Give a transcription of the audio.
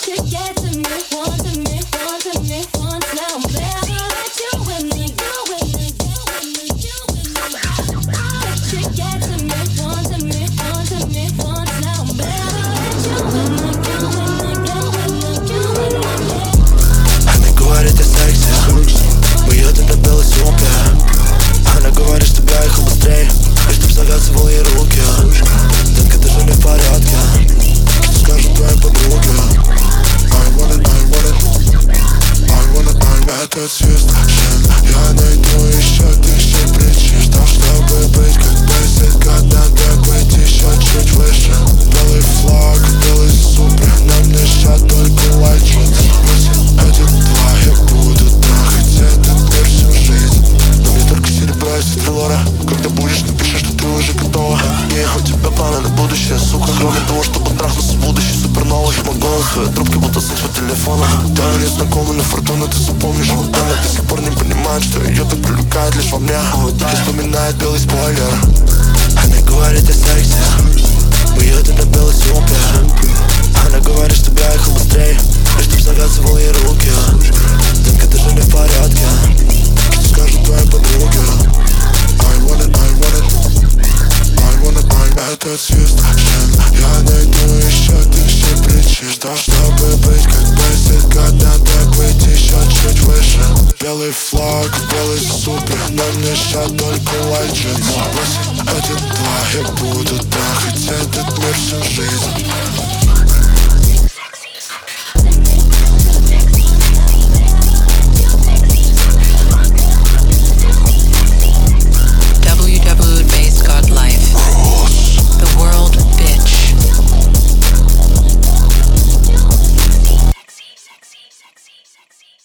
Она говорит о сексе, бьет это белой сумке. Она говорит, чтобы я ехал быстрей и чтоб завязывал ей руки. Детка, ты же не в порядке, что скажут твои подруги? I want it, I want it, I want it, I want it. Этот свистошен, я найду еще тысячи причин, чтобы быть как Бейсик, когда надо быть еще чуть выше. Белый флаг, белый супер, нам мешает только лайчик. Эти два я буду трахать этот мир всю жизнь. Но мне только серебра и стрелора. Когда будешь, напиши, что ты уже готова. У тебя планы на будущее, сука. Кроме того, чтобы трахнуться в будущий суперновый. Мой голос в твоей трубке, будто секс по телефону. Да, мне знакома, но фортуна ты запомнишь. Она до сих пор не понимает, что ее так привлекает лишь во мне. И вспоминает белый спойлер. Она говорит о сексе, бьет это белой сумке. Она говорит, чтобы я ехал быстрей и чтоб завязывал ей руки. Детка, ты же не в порядке, что скажут твои подруги? I want it, I want it, I want it, I want it. Этот свистошен, я найду еще тысячи причин, чтобы быть как Бейсик, когда надо быть еще чуть выше. Белый флаг, белый супер, нам мешает только лайчик. Эти два я буду трахать этот мир всю жизнь.